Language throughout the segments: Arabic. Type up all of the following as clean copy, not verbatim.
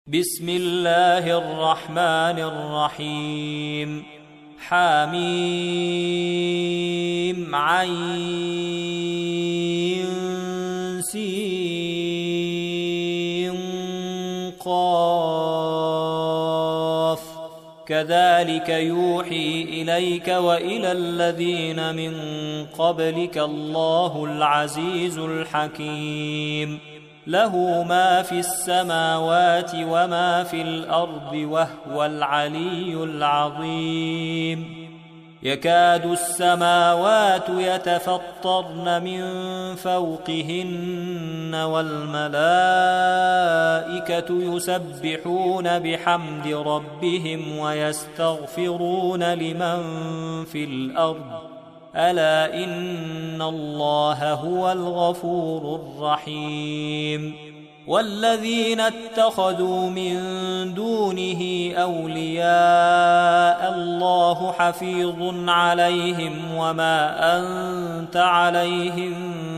بسم الله الرحمن الرحيم حميم عين سين قاف كذلك يوحي إليك وإلى الذين من قبلك الله العزيز الحكيم له ما في السماوات وما في الأرض وهو العلي العظيم يكاد السماوات يتفطرن من فوقهن والملائكة يسبحون بحمد ربهم ويستغفرون لمن في الأرض ألا إن الله هو الغفور الرحيم والذين اتخذوا من دونه أولياء الله حفيظ عليهم وما أنت عليهم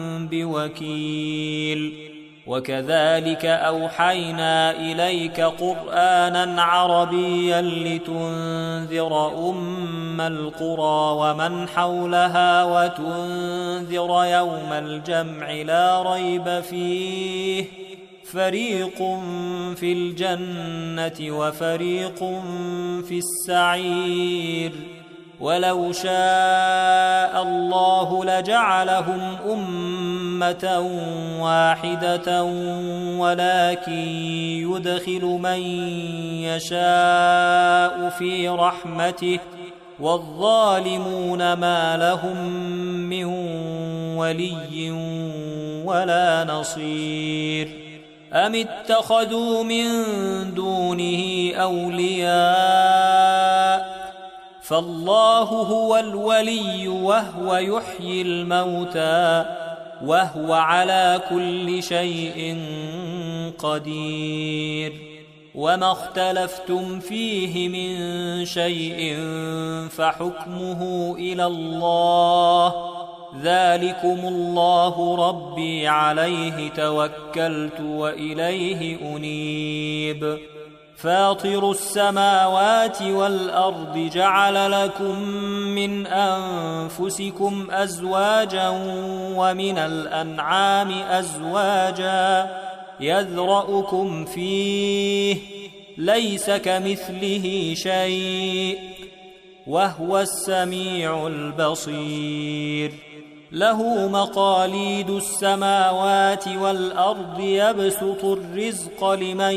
بوكيل وكذلك أوحينا إليك قرآنا عربيا لتنذر أم القرى ومن حولها وتنذر يوم الجمع لا ريب فيه فريق في الجنة وفريق في السعير ولو شاء الله لجعلهم أمة واحدة ولكن يدخل من يشاء في رحمته والظالمون ما لهم من ولي ولا نصير أم اتخذوا من دونه أولياء فالله هو الولي وهو يحيي الموتى وهو على كل شيء قدير وما اختلفتم فيه من شيء فحكمه إلى الله ذلكم الله ربي عليه توكلت وإليه أنيب فاطر السماوات والأرض جعل لكم من أنفسكم أزواجا ومن الأنعام أزواجا يذرأكم فيه ليس كمثله شيء وهو السميع البصير له مقاليد السماوات والأرض يبسط الرزق لمن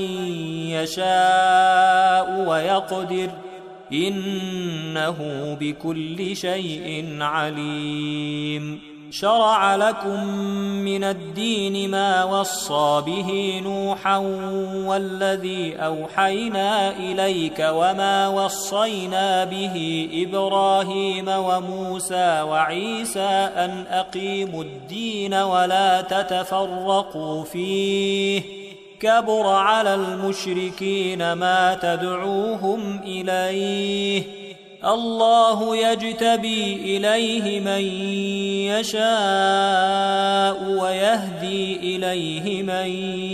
يشاء ويقدر إنه بكل شيء عليم شرع لكم من الدين ما وصى به نوحا والذي أوحينا إليك وما وصينا به إبراهيم وموسى وعيسى أن أقيموا الدين ولا تتفرقوا فيه كبر على المشركين ما تدعوهم إليه الله يجتبي إليه من يشاء ويهدي إليه من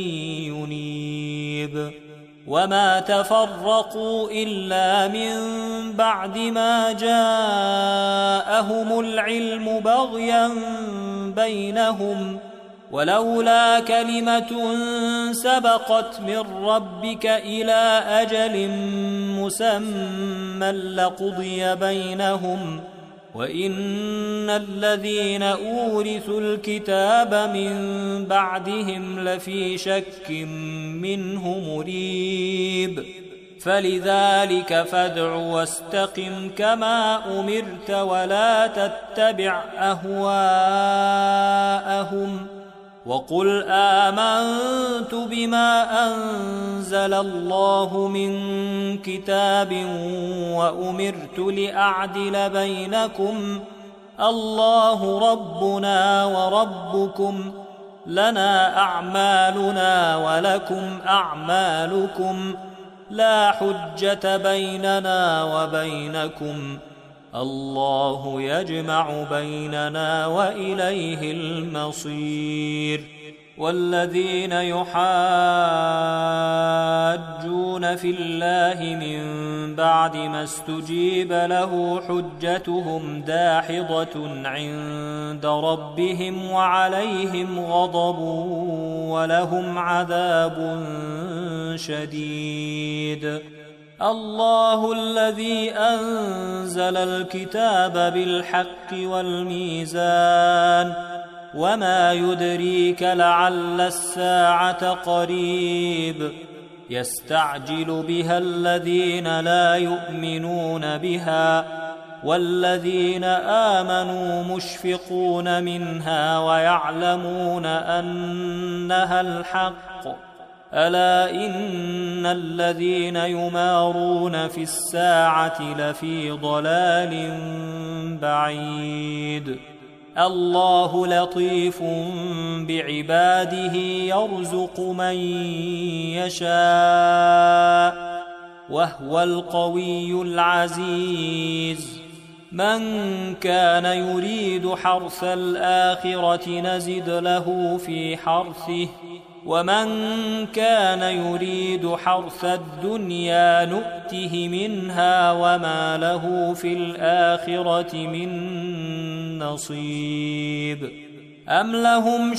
ينيب وما تفرقوا إلا من بعد ما جاءهم العلم بغيا بينهم ولولا كلمة سبقت من ربك إلى أجل مسمى لقضي بينهم وإن الذين أورثوا الكتاب من بعدهم لفي شك منه مريب فلذلك فادع واستقم كما أمرت ولا تتبع أهواءهم وقل آمنت بما أنزل الله من كتاب وأمرت لأعدل بينكم الله ربنا وربكم لنا أعمالنا ولكم أعمالكم لا حجة بيننا وبينكم الله يجمع بيننا وإليه المصير والذين يحاجون في الله من بعد ما استجيب له حجتهم داحضة عند ربهم وعليهم غضب ولهم عذاب شديد. الله الذي أنزل الكتاب بالحق والميزان وما يدريك لعل الساعة قريب يستعجل بها الذين لا يؤمنون بها والذين آمنوا مشفقون منها ويعلمون أنها الحق ألا إن الذين يمارون في الساعة لفي ضلال بعيد. الله لطيف بعباده يرزق من يشاء وهو القوي العزيز. من كان يريد حرث الآخرة نزد له في حرثه ومن كان يريد حرث الدنيا نؤته منها وما له في الآخرة من نصيب. أم لهم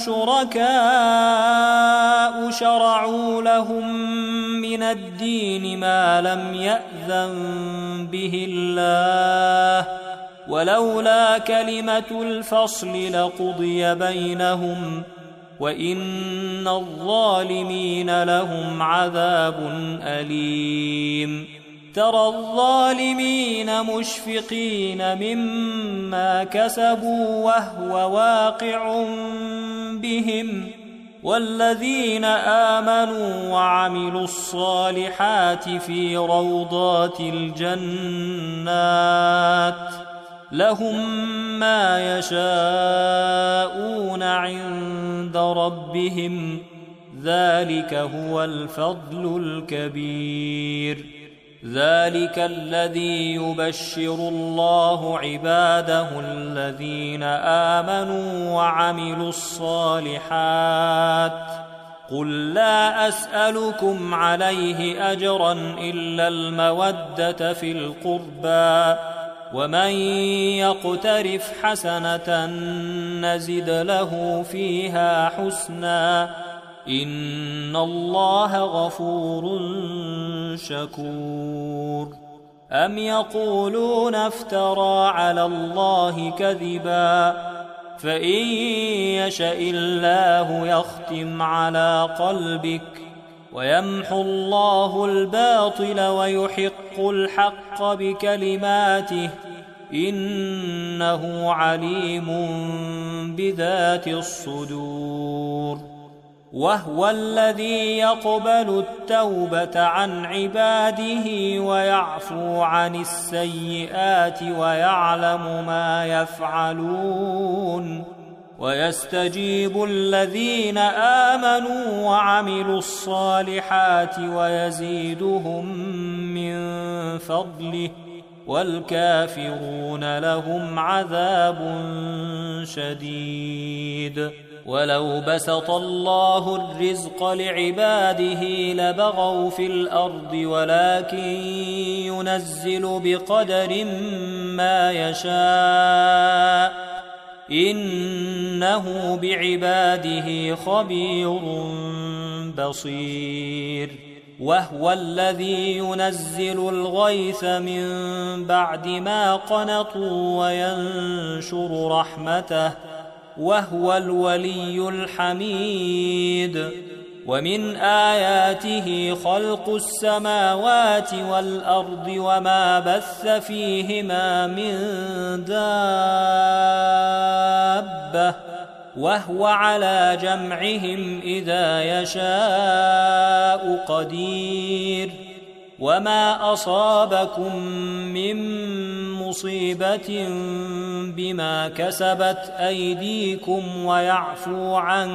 شركاء شرعوا لهم من الدين ما لم يأذن به الله ولولا كلمة الفصل لقضي بينهم وإن الظالمين لهم عذاب أليم. ترى الظالمين مشفقين مما كسبوا وهو واقع بهم والذين آمنوا وعملوا الصالحات في روضات الجنات لهم ما يشاءون عند ربهم ذلك هو الفضل الكبير. ذلك الذي يبشر الله عباده الذين آمنوا وعملوا الصالحات. قل لا أسألكم عليه أجرا إلا المودة في القربى ومن يقترف حسنة نزد له فيها حسنا إن الله غفور شكور. أم يقولون افترى على الله كذبا فإن يشأ الله يختم على قلبك ويمحو الله الباطل ويحق الحق بكلماته إنه عليم بذات الصدور. وهو الذي يقبل التوبة عن عباده ويعفو عن السيئات ويعلم ما يفعلون ويستجيب الذين آمنوا وعملوا الصالحات ويزيدهم من فضله والكافرون لهم عذاب شديد. ولو بسط الله الرزق لعباده لبغوا في الأرض ولكن ينزل بقدر ما يشاء إنه بعباده خبير بصير. وهو الذي ينزل الغيث من بعد ما قنطوا وينشر رحمته وهو الولي الحميد. ومن آياته خلق السماوات والأرض وما بث فيهما من دابة وهو على جمعهم إذا يشاء قدير. وما أصابكم من مصيبة بما كسبت أيديكم ويعفو عن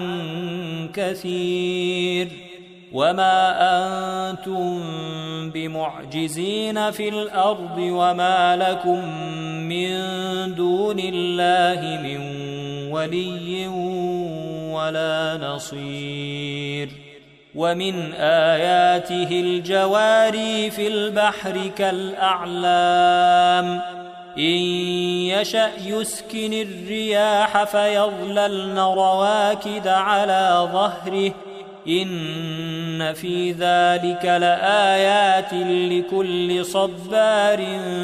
كثير. وما أنتم بمعجزين في الأرض وما لكم من دون الله من ولي ولا نصير. ومن آياته الجواري في البحر كالأعلام إن يشأ يسكن الرياح فيظللن رواكد على ظهره إن في ذلك لآيات لكل صبار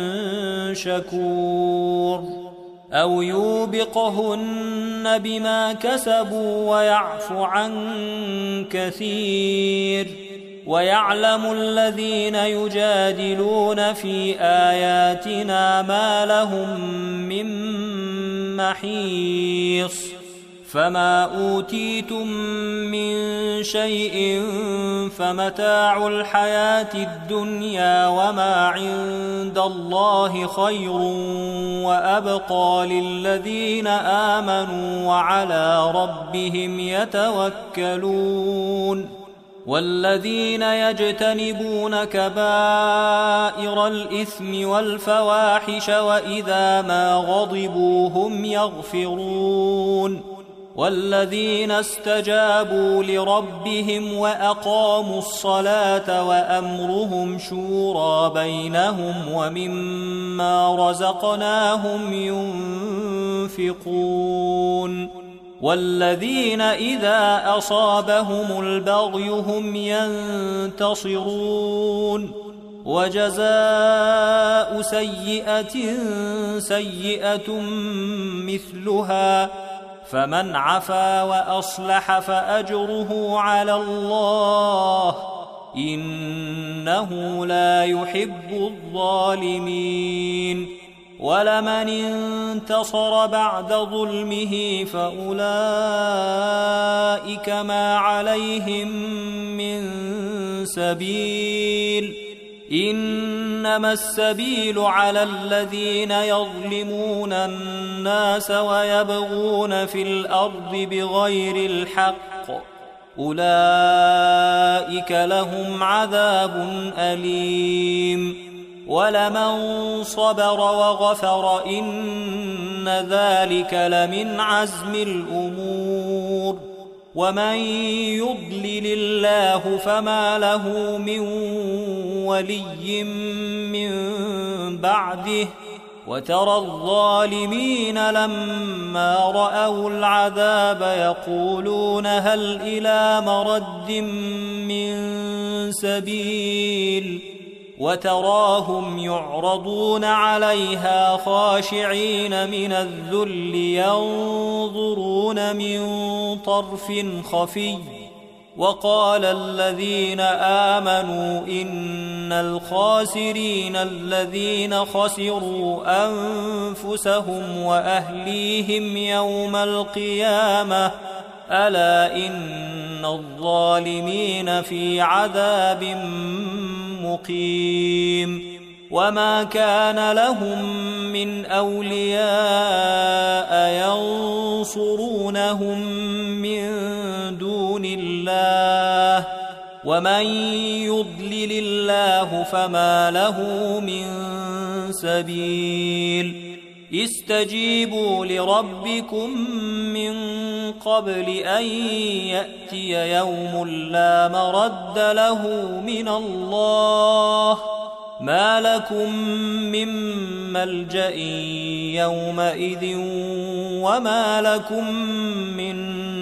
شكور. أو يوبقهن بما كسبوا ويعفو عن كثير. ويعلم الذين يجادلون في آياتنا ما لهم من محيص. فما أوتيتم من شيء فمتاع الحياة الدنيا وما عند الله خير وأبقى للذين آمنوا وعلى ربهم يتوكلون. والذين يجتنبون كبائر الإثم والفواحش وإذا ما غضبوا هم يغفرون. والذين استجابوا لربهم وأقاموا الصلاة وأمرهم شورى بينهم ومما رزقناهم ينفقون. والذين إذا أصابهم البغي هم ينتصرون. وجزاء سيئة سيئة مثلها فمن عفا وأصلح فأجره على الله إنه لا يحب الظالمين. ولمن انتصر بعد ظلمه فأولئك ما عليهم من سبيل إنما السبيل على الذين يظلمون الناس ويبغون في الأرض بغير الحق أولئك لهم عذاب أليم. ولمن صبر وغفر إن ذلك لمن عزم الأمور. ومن يضلل الله فما له من ولي من بعده. وترى الظالمين لما رأوا العذاب يقولون هل إلى مرد من سبيل. وتراهم يعرضون عليها خاشعين من الذل ينظرون من طرف خفي. وقال الذين آمنوا إن الخاسرين الذين خسروا أنفسهم وأهليهم يوم القيامة ألا إن الظالمين في عذاب مقيم. وما كان لهم من أولياء ينصرونهم من دون الله ومن يضلل الله فما له من سبيل. استجيبوا لربكم من قبل أن يأتي يوم لا مرد له من الله ما لكم من ملجأ يومئذ وما لكم من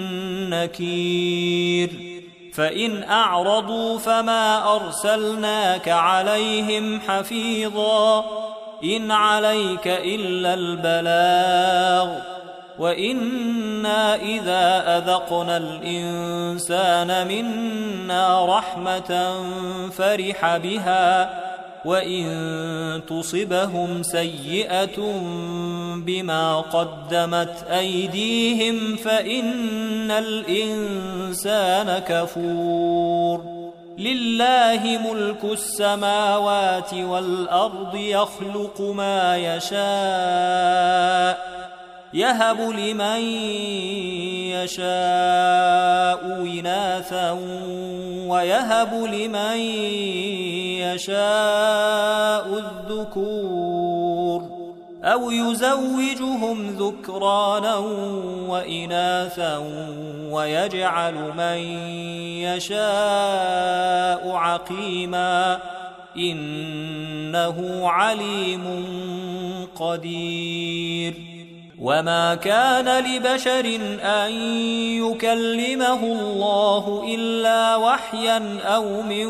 نكير. فإن أعرضوا فما أرسلناك عليهم حفيظا إن عليك إلا البلاغ وإنا إذا أذقنا الإنسان منا رحمة فرح بها وإن تصبهم سيئة بما قدمت أيديهم فإن الإنسان كفور. لله ملك السماوات والأرض يخلق ما يشاء يهب لمن يشاء إناثا ويهب لمن يشاء الذكور أو يزوجهم ذكرانا وإناثا ويجعل من يشاء عقيما إنه عليم قدير وما كان لبشر أن يكلمه الله إلا وحيا أو من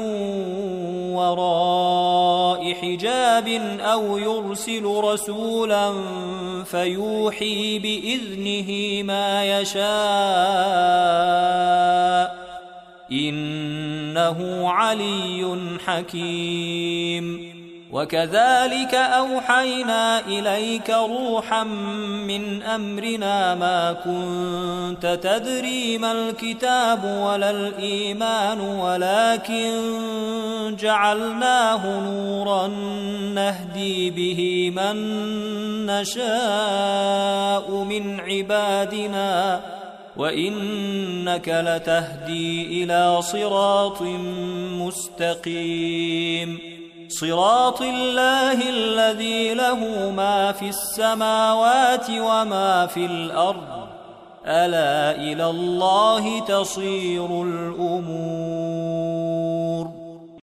وراء حجاب أو يرسل رسولا فيوحي بإذنه ما يشاء إنه علي حكيم وكذلك أوحينا إليك روحا من أمرنا ما كنت تدري ما الكتاب ولا الإيمان ولكن جعلناه نورا نهدي به من نشاء من عبادنا وإنك لتهدي إلى صراط مستقيم صراط الله الذي له ما في السماوات وما في الأرض ألا إلى الله تصير الأمور